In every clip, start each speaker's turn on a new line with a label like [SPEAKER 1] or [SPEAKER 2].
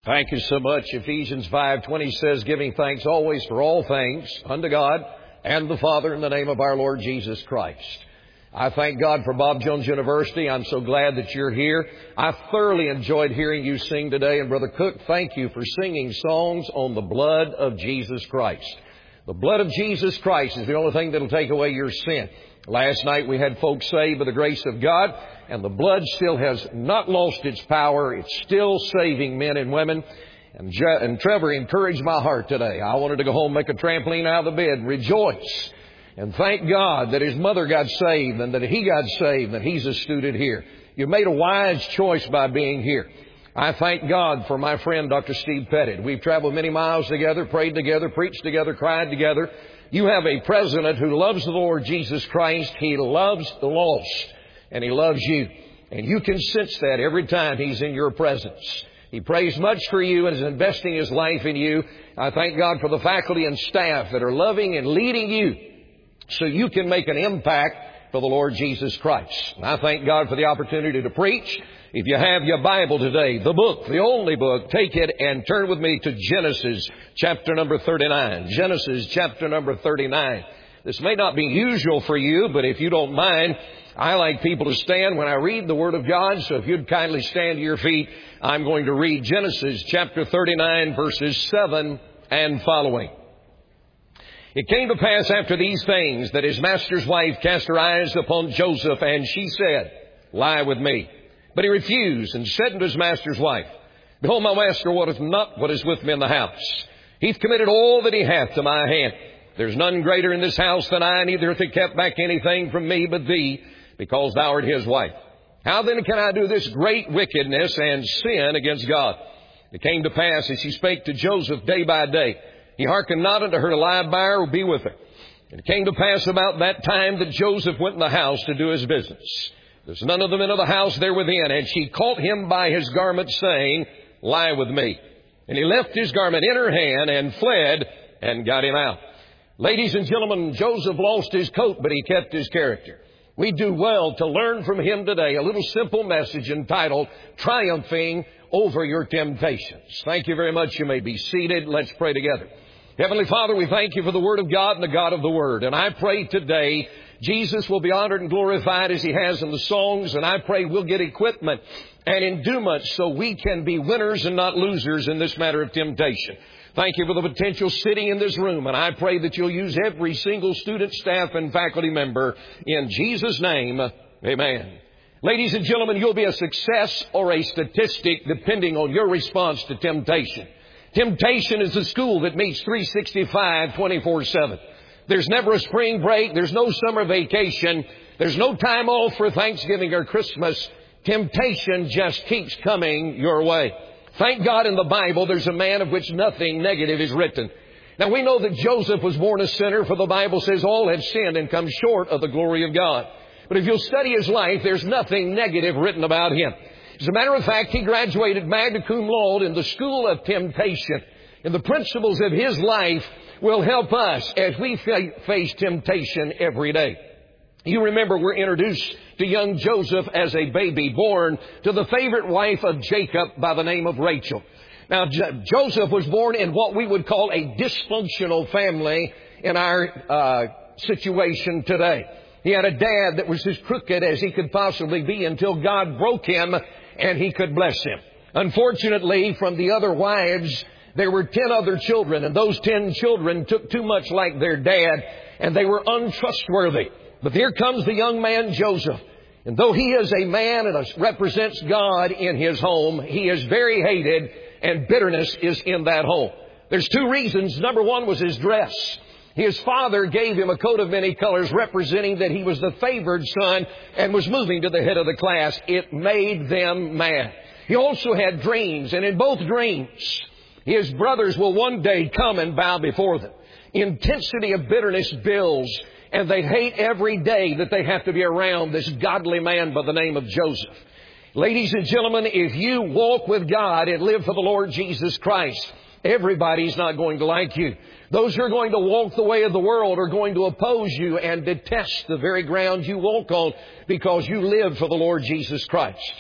[SPEAKER 1] Thank you so much. Ephesians 5:20 says, giving thanks always for all things unto God and the Father in the name of our Lord Jesus Christ. I thank God for Bob Jones University. I'm so glad that you're here. I thoroughly enjoyed hearing you sing today. And Brother Cook, thank you for singing songs on the blood of Jesus Christ. The blood of Jesus Christ is the only thing that will take away your sin. Last night we had folks saved by the grace of God, and the blood still has not lost its power. It's still saving men and women. And Trevor encouraged my heart today. I wanted to go home, make a trampoline out of the bed, and rejoice. And thank God that his mother got saved and that he got saved and he's a student here. You made a wise choice by being here. I thank God for my friend, Dr. Steve Pettit. We've traveled many miles together, prayed together, preached together, cried together. You have a president who loves the Lord Jesus Christ. He loves the lost, and he loves you. And you can sense that every time he's in your presence. He prays much for you and is investing his life in you. I thank God for the faculty and staff that are loving and leading you so you can make an impact for the Lord Jesus Christ. And I thank God for the opportunity to preach. If you have your Bible today, the book, the only book, take it and turn with me to Genesis chapter number 39. Genesis chapter number 39. This may not be usual for you, but if you don't mind, I like people to stand when I read the Word of God. So if you'd kindly stand to your feet, I'm going to read Genesis chapter 39, verses 7 and following. It came to pass after these things that his master's wife cast her eyes upon Joseph, and she said, Lie with me. But he refused and said unto his master's wife, Behold, my master wotteth not what is with me in the house. He hath committed all that he hath to my hand. There's none greater in this house than I, neither hath he kept back anything from me but thee, because thou art his wife. How then can I do this great wickedness and sin against God? It came to pass as she spake to Joseph day by day, he hearkened not unto her to lie by her or be with her. And it came to pass about that time that Joseph went in the house to do his business. There's none of the men of the house there within. And she caught him by his garment, saying, Lie with me. And he left his garment in her hand and fled and got him out. Ladies and gentlemen, Joseph lost his coat, but he kept his character. We do well to learn from him today a little simple message entitled, Triumphing Over Your Temptations. Thank you very much. You may be seated. Let's pray together. Heavenly Father, we thank you for the Word of God and the God of the Word. And I pray today Jesus will be honored and glorified as he has in the songs. And I pray we'll get equipment and endowment so we can be winners and not losers in this matter of temptation. Thank you for the potential sitting in this room. And I pray that you'll use every single student, staff, and faculty member. In Jesus' name, amen. Ladies and gentlemen, you'll be a success or a statistic depending on your response to temptation. Temptation is a school that meets 365, 24/7. There's never a spring break. There's no summer vacation. There's no time off for Thanksgiving or Christmas. Temptation just keeps coming your way. Thank God in the Bible there's a man of which nothing negative is written. Now we know that Joseph was born a sinner, for the Bible says all have sinned and come short of the glory of God. But if you'll study his life, there's nothing negative written about him. As a matter of fact, he graduated magna cum laude in the school of temptation. And the principles of his life will help us as we face temptation every day. You remember we're introduced to young Joseph as a baby born to the favorite wife of Jacob by the name of Rachel. Now, Joseph was born in what we would call a dysfunctional family in our situation today. He had a dad that was as crooked as he could possibly be until God broke him and he could bless him. Unfortunately, from the other wives, there were 10 other children, and those 10 children took too much like their dad, and they were untrustworthy. But here comes the young man Joseph. And though he is a man and represents God in his home, he is very hated, and bitterness is in that home. There's two reasons. Number one was his dress. His father gave him a coat of many colors representing that he was the favored son and was moving to the head of the class. It made them mad. He also had dreams, and in both dreams, his brothers will one day come and bow before them. Intensity of bitterness builds, and they hate every day that they have to be around this godly man by the name of Joseph. Ladies and gentlemen, if you walk with God and live for the Lord Jesus Christ, everybody's not going to like you. Those who are going to walk the way of the world are going to oppose you and detest the very ground you walk on because you live for the Lord Jesus Christ.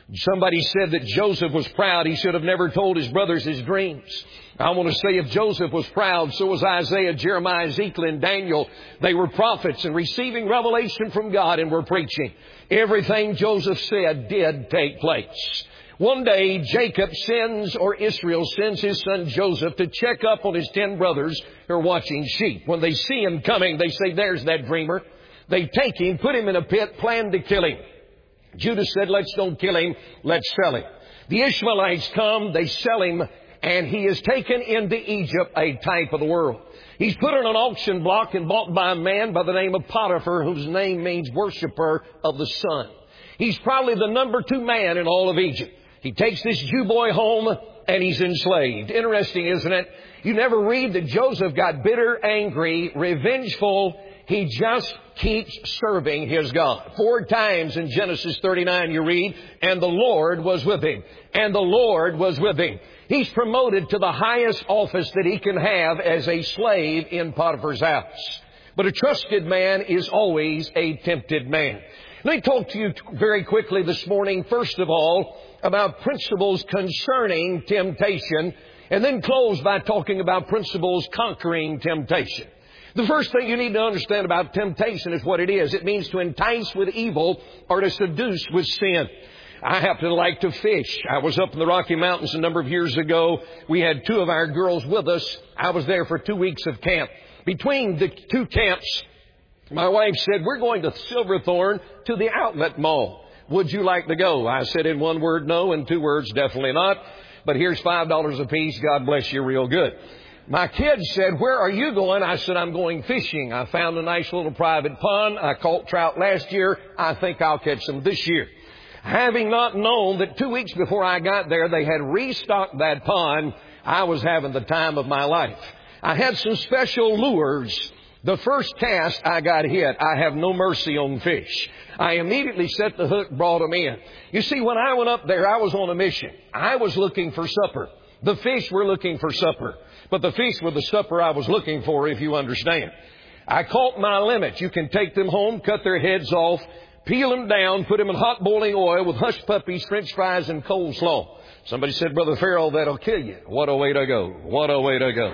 [SPEAKER 1] Somebody said that Joseph was proud. He should have never told his brothers his dreams. I want to say if Joseph was proud, so was Isaiah, Jeremiah, Ezekiel, and Daniel. They were prophets and receiving revelation from God and were preaching. Everything Joseph said did take place. One day, Jacob sends, or Israel sends his son Joseph to check up on his 10 brothers who are watching sheep. When they see him coming, they say, there's that dreamer. They take him, put him in a pit, plan to kill him. Judah said, let's don't kill him, let's sell him. The Ishmaelites come, they sell him, and he is taken into Egypt, a type of the world. He's put on an auction block and bought by a man by the name of Potiphar, whose name means worshiper of the sun. He's probably the number 2 man in all of Egypt. He takes this Jew boy home and he's enslaved. Interesting, isn't it? You never read that Joseph got bitter, angry, revengeful. He just keeps serving his God. 4 times in Genesis 39 you read, and the Lord was with him. And the Lord was with him. He's promoted to the highest office that he can have as a slave in Potiphar's house. But a trusted man is always a tempted man. Let me talk to you very quickly this morning, first of all, about principles concerning temptation, and then close by talking about principles conquering temptation. The first thing you need to understand about temptation is what it is. It means to entice with evil or to seduce with sin. I happen to like to fish. I was up in the Rocky Mountains a number of years ago. We had 2 of our girls with us. I was there for 2 weeks of camp. Between the 2 camps, my wife said, we're going to Silverthorne to the outlet mall. Would you like to go? I said in 1 word, no. In 2 words, definitely not. But here's $5 apiece. God bless you real good. My kids said, where are you going? I said, I'm going fishing. I found a nice little private pond. I caught trout last year. I think I'll catch them this year. Having not known that 2 weeks before I got there, they had restocked that pond, I was having the time of my life. I had some special lures. The first cast I got hit. I have no mercy on fish. I immediately set the hook, brought them in. You see, when I went up there, I was on a mission. I was looking for supper. The fish were looking for supper. But the fish were the supper I was looking for, if you understand. I caught my limit. You can take them home, cut their heads off, peel them down, put them in hot boiling oil with hush puppies, french fries, and coleslaw. Somebody said, Brother Farrell, that'll kill you. What a way to go. What a way to go.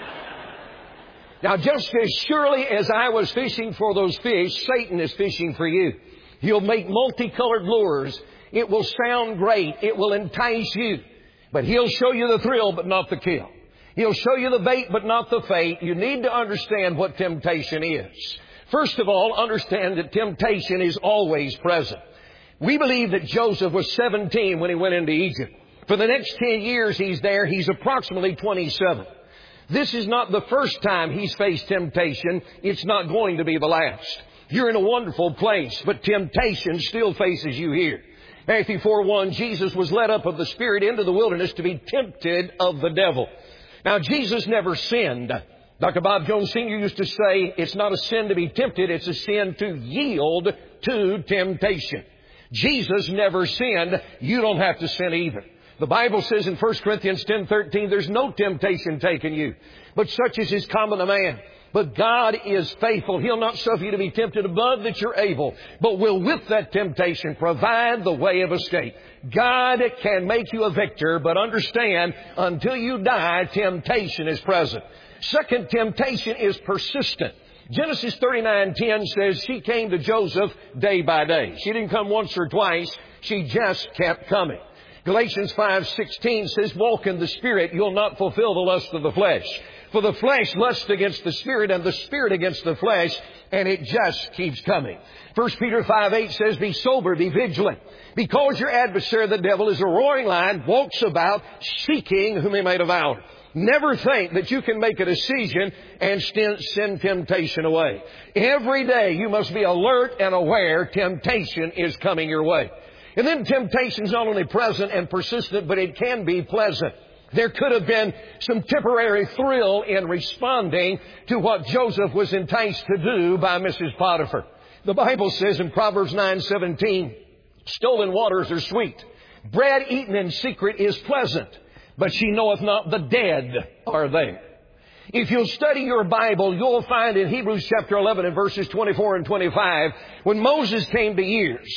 [SPEAKER 1] Now, just as surely as I was fishing for those fish, Satan is fishing for you. He'll make multicolored lures. It will sound great. It will entice you. But he'll show you the thrill, but not the kill. He'll show you the bait, but not the fate. You need to understand what temptation is. First of all, understand that temptation is always present. We believe that Joseph was 17 when he went into Egypt. For the next 10 years he's there. He's approximately 27. This is not the first time he's faced temptation. It's not going to be the last. You're in a wonderful place, but temptation still faces you here. Matthew 4:1, Jesus was led up of the Spirit into the wilderness to be tempted of the devil. Now, Jesus never sinned. Dr. Bob Jones Sr. used to say, it's not a sin to be tempted, it's a sin to yield to temptation. Jesus never sinned. You don't have to sin either. The Bible says in 1 Corinthians 10:13, there's no temptation taken you, but such as is common to man. But God is faithful. He'll not suffer you to be tempted above that you're able, but will with that temptation provide the way of escape. God can make you a victor, but understand, until you die, temptation is present. Second, temptation is persistent. Genesis 39:10 says she came to Joseph day by day. She didn't come once or twice. She just kept coming. Galatians 5:16 says, walk in the Spirit, you'll not fulfill the lust of the flesh. For the flesh lusts against the Spirit, and the Spirit against the flesh, and it just keeps coming. 1 Peter 5:8 says, be sober, be vigilant, because your adversary, the devil, is a roaring lion, walks about, seeking whom he may devour. Never think that you can make a decision and send temptation away. Every day you must be alert and aware temptation is coming your way. And then temptation is not only present and persistent, but it can be pleasant. There could have been some temporary thrill in responding to what Joseph was enticed to do by Mrs. Potiphar. The Bible says in Proverbs 9:17, stolen waters are sweet. Bread eaten in secret is pleasant, but she knoweth not the dead are there. If you'll study your Bible, you'll find in Hebrews chapter 11 and verses 24 and 25, when Moses came to years,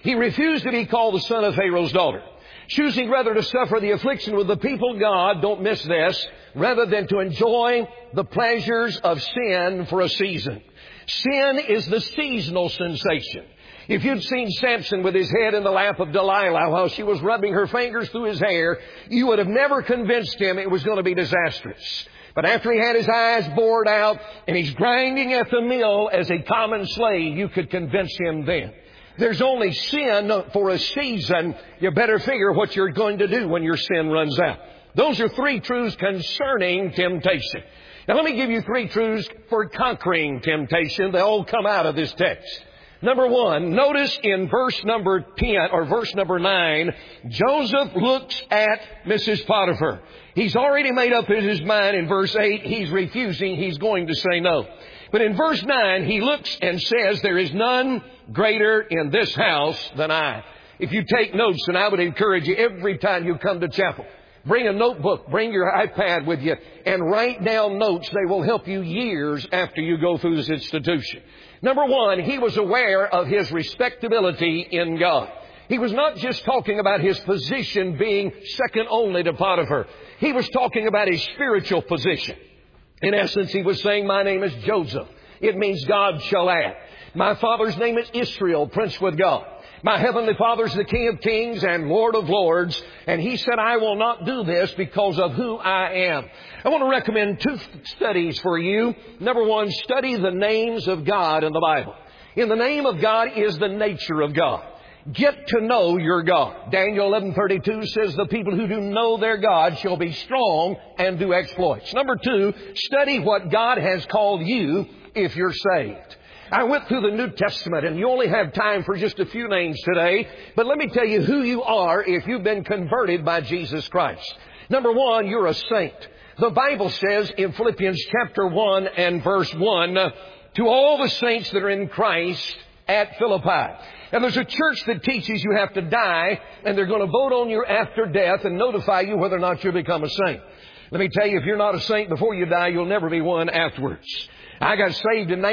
[SPEAKER 1] He refused to be called the son of Pharaoh's daughter, choosing rather to suffer the affliction with the people of God, don't miss this, rather than to enjoy the pleasures of sin for a season. Sin is the seasonal sensation. If you'd seen Samson with his head in the lap of Delilah while she was rubbing her fingers through his hair, you would have never convinced him it was going to be disastrous. But after he had his eyes bored out and he's grinding at the mill as a common slave, you could convince him then. There's only sin for a season. You better figure what you're going to do when your sin runs out. Those are three truths concerning temptation. Now let me give you three truths for conquering temptation. They all come out of this text. Number one, notice in verse number 10 or verse number 9, Joseph looks at Mrs. Potiphar. He's already made up his mind in verse 8. He's refusing. He's going to say no. But in verse 9, he looks and says, there is none greater in this house than I. If you take notes, and I would encourage you every time you come to chapel, bring a notebook, bring your iPad with you, and write down notes. They will help you years after you go through this institution. Number one, he was aware of his respectability in God. He was not just talking about his position being second only to Potiphar. He was talking about his spiritual position. In essence, he was saying, my name is Joseph. It means God shall add. My father's name is Israel, prince with God. My heavenly Father is the King of kings and Lord of lords. And he said, I will not do this because of who I am. I want to recommend two studies for you. Number one, study the names of God in the Bible. In the name of God is the nature of God. Get to know your God. Daniel 11:32 says the people who do know their God shall be strong and do exploits. Number two, study what God has called you if you're saved. I went through the New Testament, and you only have time for just a few names today. But let me tell you who you are if you've been converted by Jesus Christ. Number one, you're a saint. The Bible says in Philippians chapter 1 and verse 1, to all the saints that are in Christ at Philippi. And there's a church that teaches you have to die, and they're going to vote on you after death and notify you whether or not you'll become a saint. Let me tell you, if you're not a saint before you die, you'll never be one afterwards. I got saved in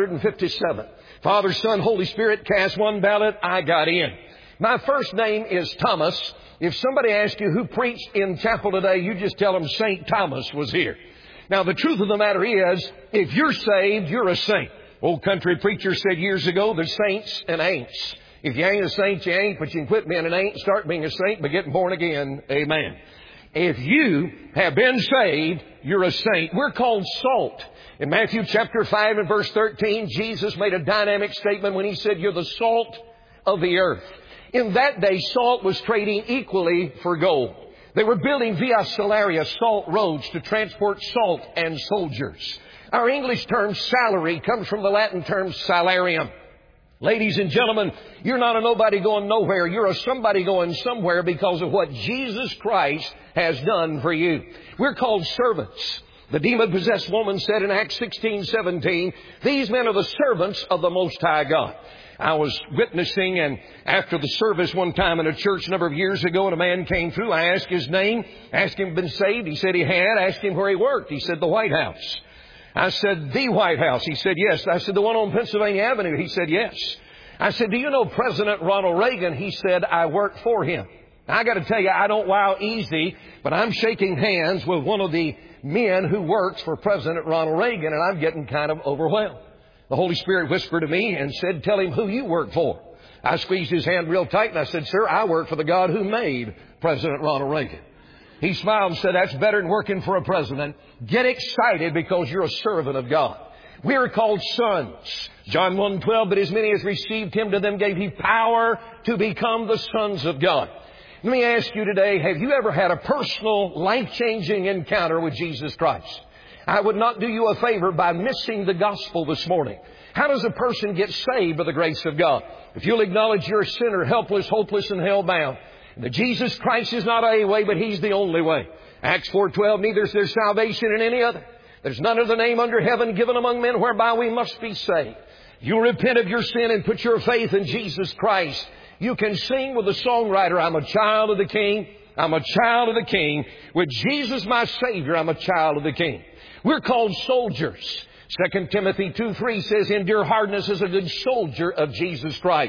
[SPEAKER 1] 1957. Father, Son, Holy Spirit cast one ballot. I got in. My first name is Thomas. If somebody asks you who preached in chapel today, you just tell them St. Thomas was here. Now, the truth of the matter is, if you're saved, you're a saint. Old country preacher said years ago, there's saints and ain'ts. If you ain't a saint, you ain't, but you can quit being an ain't, start being a saint by getting born again. Amen. If you have been saved, you're a saint. We're called salt. In Matthew chapter 5 and verse 13, Jesus made a dynamic statement when he said, you're the salt of the earth. In that day, salt was trading equally for gold. They were building via salaria, salt roads, to transport salt and soldiers. Our English term salary comes from the Latin term salarium. Ladies and gentlemen, you're not a nobody going nowhere. You're a somebody going somewhere because of what Jesus Christ has done for you. We're called servants. The demon-possessed woman said in Acts 16:17, these men are the servants of the Most High God. I was witnessing, and after the service one time in a church a number of years ago, and a man came through. I asked his name, asked him if he'd been saved. He said he had. Asked him where he worked. He said the White House. I said, the White House. He said, yes. I said, the one on Pennsylvania Avenue. He said, yes. I said, do you know President Ronald Reagan? He said, I work for him. Now, I got to tell you, I don't wow easy, but I'm shaking hands with one of the men who works for President Ronald Reagan, and I'm getting kind of overwhelmed. The Holy Spirit whispered to me and said, tell him who you work for. I squeezed his hand real tight, and I said, sir, I work for the God who made President Ronald Reagan. He smiled and said, that's better than working for a president. Get excited because you're a servant of God. We are called sons. John 1:12, but as many as received him, to them gave he power to become the sons of God. Let me ask you today, have you ever had a personal, life-changing encounter with Jesus Christ? I would not do you a favor by missing the gospel this morning. How does a person get saved by the grace of God? If you'll acknowledge you're a sinner, helpless, hopeless, and hell-bound, that Jesus Christ is not a way, but he's the only way. Acts 4:12, neither is there salvation in any other. There's none other name under heaven given among men whereby we must be saved. You repent of your sin and put your faith in Jesus Christ. You can sing with the songwriter, I'm a child of the King. I'm a child of the King. With Jesus my Savior, I'm a child of the King. We're called soldiers. 2 Timothy 2:3 says, endure hardness as a good soldier of Jesus Christ.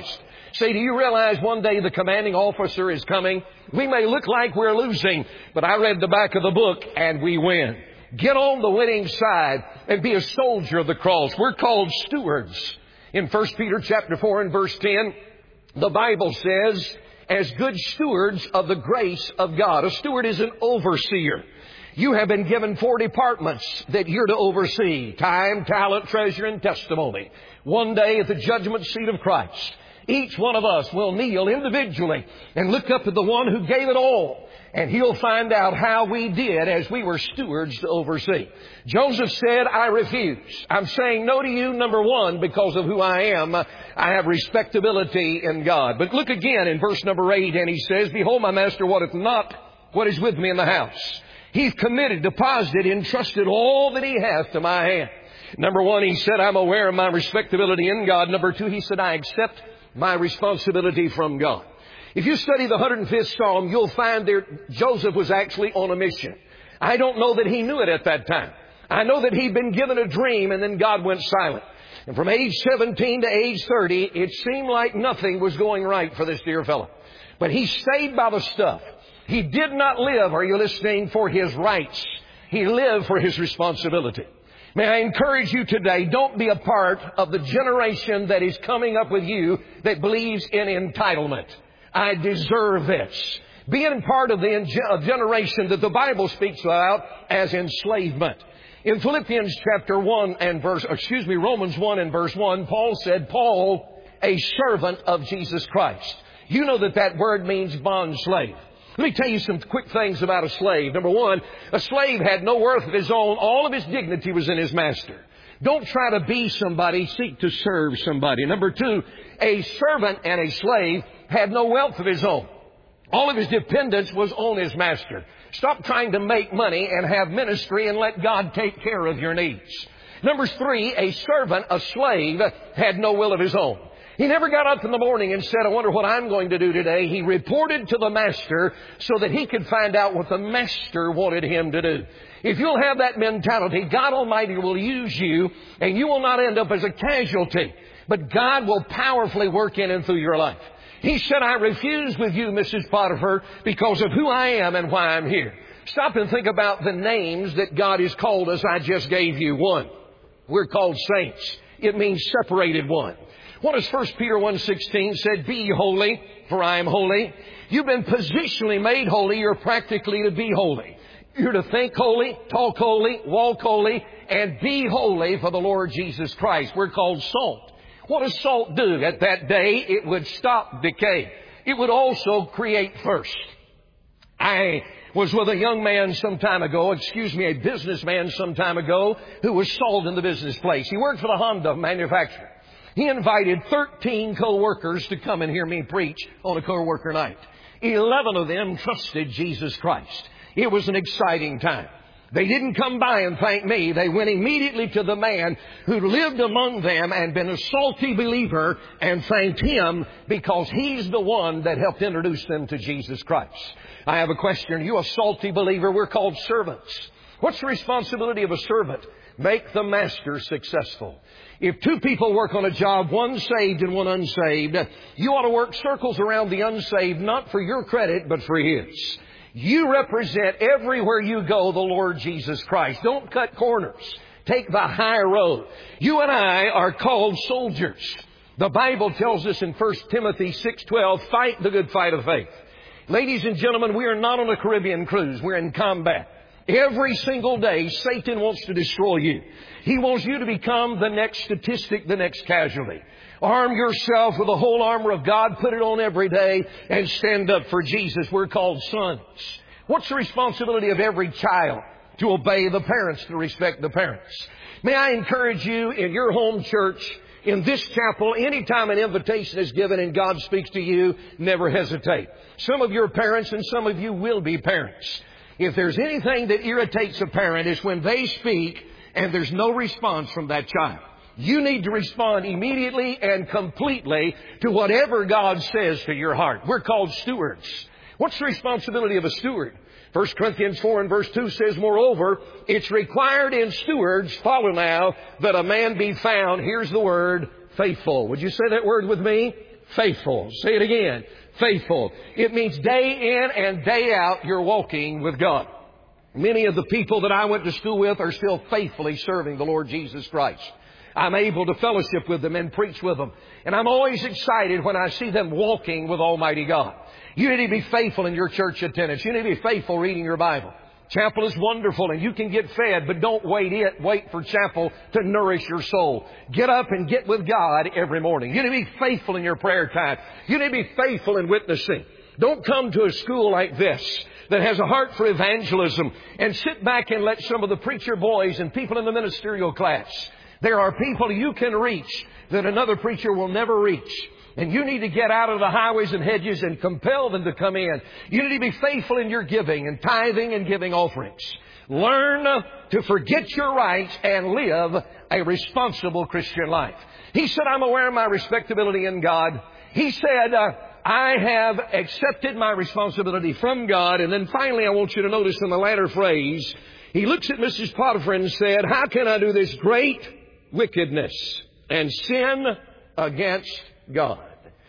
[SPEAKER 1] Say, do you realize one day the commanding officer is coming? We may look like we're losing, but I read the back of the book and we win. Get on the winning side and be a soldier of the cross. We're called stewards. In 1 Peter chapter 4 and verse 10, the Bible says, as good stewards of the grace of God. A steward is an overseer. You have been given 4 departments that you're to oversee: time, talent, treasure, and testimony. One day at the judgment seat of Christ, each one of us will kneel individually and look up to the one who gave it all. And He'll find out how we did as we were stewards to oversee. Joseph said, I refuse. I'm saying no to you, number one, because of who I am. I have respectability in God. But look again in verse number 8, and he says, behold, my master wotteth not what is with me in the house. He's committed, deposited, entrusted all that he hath to my hand. Number one, he said, I'm aware of my respectability in God. Number two, he said, I accept my responsibility from God. If you study the 105th Psalm, you'll find there Joseph was actually on a mission. I don't know that he knew it at that time. I know that he'd been given a dream and then God went silent. And from age 17 to age 30, it seemed like nothing was going right for this dear fellow. But he stayed by the stuff. He did not live, are you listening, for his rights. He lived for his responsibility. May I encourage you today, don't be a part of the generation that is coming up with you that believes in entitlement. I deserve this. Being part of the generation that the Bible speaks about as enslavement. In Philippians chapter 1 and Romans 1 and verse 1, Paul said, Paul, a servant of Jesus Christ. You know that word means bond slave. Let me tell you some quick things about a slave. Number one, a slave had no worth of his own. All of his dignity was in his master. Don't try to be somebody, seek to serve somebody. Number two, a servant and a slave had no wealth of his own. All of his dependence was on his master. Stop trying to make money and have ministry and let God take care of your needs. Number three, a servant, a slave, had no will of his own. He never got up in the morning and said, I wonder what I'm going to do today. He reported to the master so that he could find out what the master wanted him to do. If you'll have that mentality, God Almighty will use you and you will not end up as a casualty. But God will powerfully work in and through your life. He said, I refuse with you, Mrs. Potiphar, because of who I am and why I'm here. Stop and think about the names that God has called us. I just gave you one. We're called saints. It means separated one. What does 1 Peter 1:16 said? Be ye holy, for I am holy. You've been positionally made holy. You're practically to be holy. You're to think holy, talk holy, walk holy, and be holy for the Lord Jesus Christ. We're called salt. What does salt do? At that day, it would stop decay. It would also create thirst. I was with a young man a businessman some time ago, who was sold in the business place. He worked for the Honda manufacturer. He invited 13 co-workers to come and hear me preach on a co-worker night. 11 of them trusted Jesus Christ. It was an exciting time. They didn't come by and thank me. They went immediately to the man who lived among them and been a salty believer and thanked him because he's the one that helped introduce them to Jesus Christ. I have a question. Are you a salty believer? We're called servants. What's the responsibility of a servant? Make the master successful. If two people work on a job, one saved and one unsaved, you ought to work circles around the unsaved, not for your credit, but for his. You represent everywhere you go the Lord Jesus Christ. Don't cut corners. Take the high road. You and I are called soldiers. The Bible tells us in 1 Timothy 6:12, fight the good fight of faith. Ladies and gentlemen, we are not on a Caribbean cruise. We're in combat. Every single day, Satan wants to destroy you. He wants you to become the next statistic, the next casualty. Arm yourself with the whole armor of God. Put it on every day and stand up for Jesus. We're called sons. What's the responsibility of every child? To obey the parents, to respect the parents. May I encourage you in your home church, in this chapel, anytime an invitation is given and God speaks to you, never hesitate. Some of your parents and some of you will be parents. If there's anything that irritates a parent, it's when they speak and there's no response from that child. You need to respond immediately and completely to whatever God says to your heart. We're called stewards. What's the responsibility of a steward? 1 Corinthians 4 and verse 2 says, moreover, it's required in stewards, follow now, that a man be found, here's the word, faithful. Would you say that word with me? faithful. Say it again. Faithful. It means day in and day out you're walking with God. Many of the people that I went to school with are still faithfully serving the Lord Jesus Christ. I'm able to fellowship with them and preach with them. And I'm always excited when I see them walking with Almighty God. You need to be faithful in your church attendance. You need to be faithful reading your Bible. Chapel is wonderful and you can get fed, but don't wait for chapel to nourish your soul. Get up and get with God every morning. You need to be faithful in your prayer time. You need to be faithful in witnessing. Don't come to a school like this that has a heart for evangelism and sit back and let some of the preacher boys and people in the ministerial class. There are people you can reach that another preacher will never reach. And you need to get out of the highways and hedges and compel them to come in. You need to be faithful in your giving and tithing and giving offerings. Learn to forget your rights and live a responsible Christian life. He said, I'm aware of my respectability in God. He said, I have accepted my responsibility from God. And then finally, I want you to notice in the latter phrase, he looks at Mrs. Potiphar and said, how can I do this great wickedness and sin against God?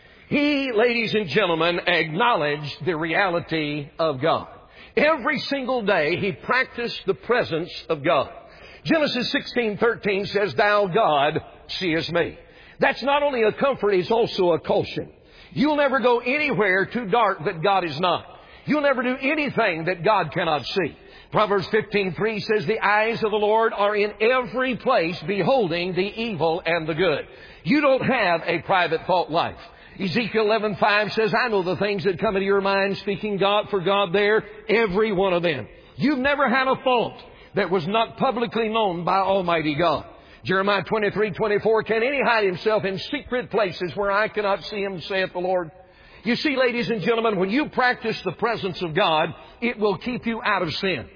[SPEAKER 1] He, ladies and gentlemen, acknowledged the reality of God. Every single day he practiced the presence of God. Genesis 16:13 says, Thou, God, seest me. That's not only a comfort, it's also a caution. You'll never go anywhere too dark that God is not. You'll never do anything that God cannot see. Proverbs 15:3 says, The eyes of the Lord are in every place, beholding the evil and the good. You don't have a private thought life. Ezekiel 11:5 says, I know the things that come into your mind, speaking God for God there, every one of them. You've never had a thought that was not publicly known by Almighty God. Jeremiah 23:24, can any hide himself in secret places where I cannot see him, saith the Lord? You see, ladies and gentlemen, when you practice the presence of God, it will keep you out of sin.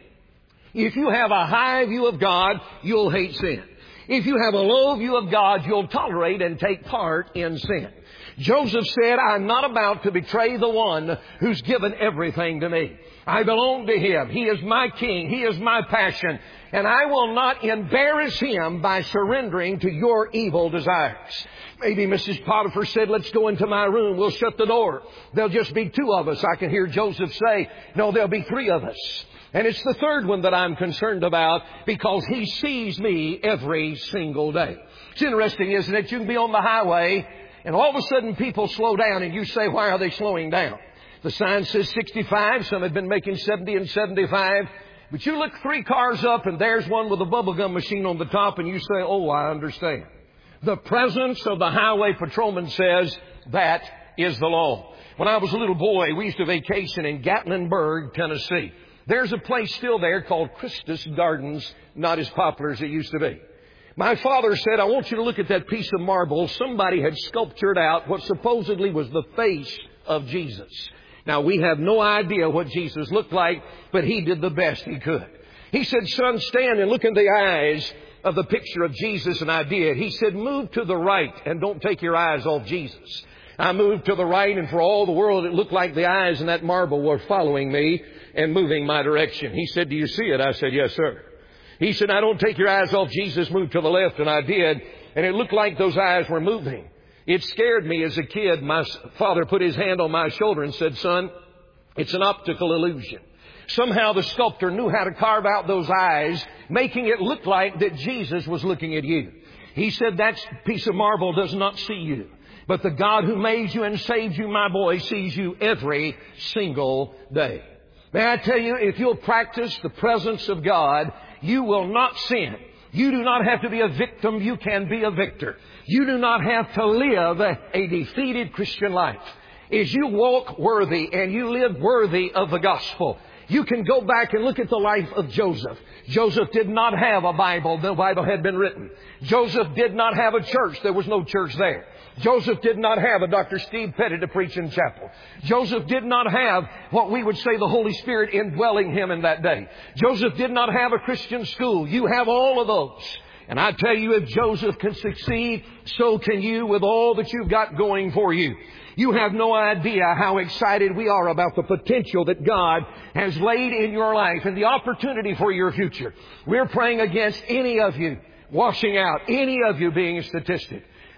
[SPEAKER 1] If you have a high view of God, you'll hate sin. If you have a low view of God, you'll tolerate and take part in sin. Joseph said, I'm not about to betray the one who's given everything to me. I belong to him. He is my king. He is my passion. And I will not embarrass him by surrendering to your evil desires. Maybe Mrs. Potiphar said, let's go into my room. We'll shut the door. There'll just be 2 of us. I can hear Joseph say, no, there'll be 3 of us. And it's the third one that I'm concerned about because he sees me every single day. It's interesting, isn't it? You can be on the highway and all of a sudden people slow down and you say, why are they slowing down? The sign says 65. Some have been making 70 and 75. But you look 3 cars up and there's one with a bubblegum machine on the top and you say, oh, I understand. The presence of the highway patrolman says that is the law. When I was a little boy, we used to vacation in Gatlinburg, Tennessee. There's a place still there called Christus Gardens, not as popular as it used to be. My father said, I want you to look at that piece of marble. Somebody had sculptured out what supposedly was the face of Jesus. Now, we have no idea what Jesus looked like, but he did the best he could. He said, son, stand and look in the eyes of the picture of Jesus, and I did. He said, move to the right and don't take your eyes off Jesus. I moved to the right, and for all the world, it looked like the eyes in that marble were following me and moving my direction. He said, do you see it? I said, yes, sir. He said, now don't take your eyes off Jesus, move to the left, and I did, and it looked like those eyes were moving. It scared me as a kid. My father put his hand on my shoulder and said, son, it's an optical illusion. Somehow the sculptor knew how to carve out those eyes, making it look like that Jesus was looking at you. He said, that piece of marble does not see you. But the God who made you and saved you, my boy, sees you every single day. May I tell you, if you'll practice the presence of God, you will not sin. You do not have to be a victim. You can be a victor. You do not have to live a defeated Christian life. As you walk worthy and you live worthy of the gospel, you can go back and look at the life of Joseph. Joseph did not have a Bible. The Bible had been written. Joseph did not have a church. There was no church there. Joseph did not have a Dr. Steve Petty to preach in chapel. Joseph did not have what we would say the Holy Spirit indwelling him in that day. Joseph did not have a Christian school. You have all of those. And I tell you, if Joseph can succeed, so can you with all that you've got going for you. You have no idea how excited we are about the potential that God has laid in your life and the opportunity for your future. We're praying against any of you washing out, any of you being a statistic.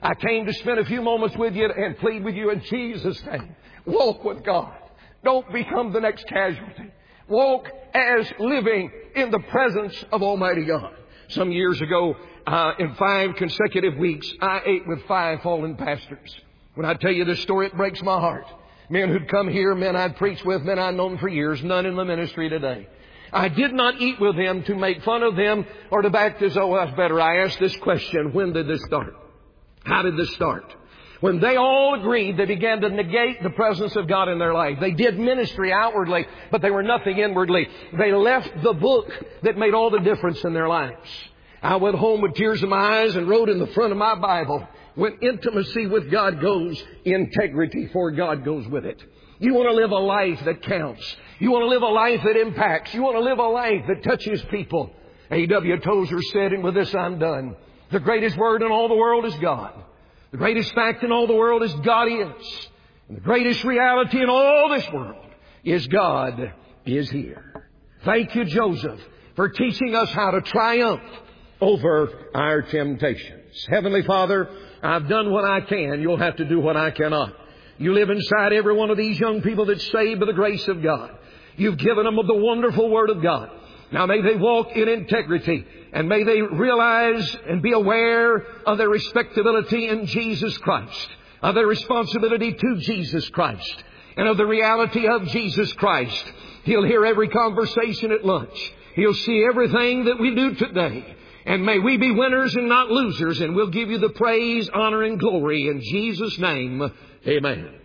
[SPEAKER 1] I came to spend a few moments with you and plead with you in Jesus' name. Walk with God. Don't become the next casualty. Walk as living in the presence of Almighty God. Some years ago, in 5 consecutive weeks, I ate with 5 fallen pastors. When I tell you this story, it breaks my heart. Men who'd come here, men I'd preached with, men I'd known for years, none in the ministry today. I did not eat with them to make fun of them or to back this, oh, that's better. I asked this question, when did this start? How did this start? When they all agreed, they began to negate the presence of God in their life. They did ministry outwardly, but they were nothing inwardly. They left the book that made all the difference in their lives. I went home with tears in my eyes and wrote in the front of my Bible, when intimacy with God goes, integrity for God goes with it. You want to live a life that counts. You want to live a life that impacts. You want to live a life that touches people. A.W. Tozer said, and with this I'm done, the greatest word in all the world is God. The greatest fact in all the world is God is. And the greatest reality in all this world is God is here. Thank you, Joseph, for teaching us how to triumph over our temptations. Heavenly Father, I've done what I can. You'll have to do what I cannot. You live inside every one of these young people that's saved by the grace of God. You've given them the wonderful Word of God. Now may they walk in integrity, and may they realize and be aware of their respectability in Jesus Christ, of their responsibility to Jesus Christ, and of the reality of Jesus Christ. He'll hear every conversation at lunch. He'll see everything that we do today. And may we be winners and not losers, and we'll give you the praise, honor, and glory in Jesus' name. Amen.